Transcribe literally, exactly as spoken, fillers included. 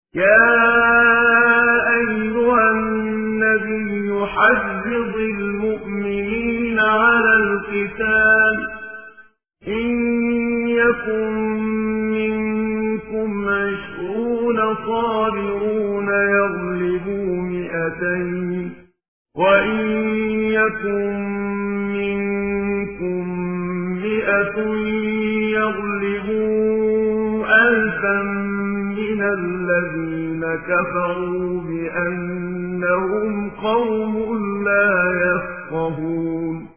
يا أيها النبي حرض المؤمنين على القتال إن يكن منكم عشرون صابرون يغلبوا مئتين وإن يكن منكم مئة يغلبوا ألفا من الذين كفروا بأنهم قوم لا يفقهون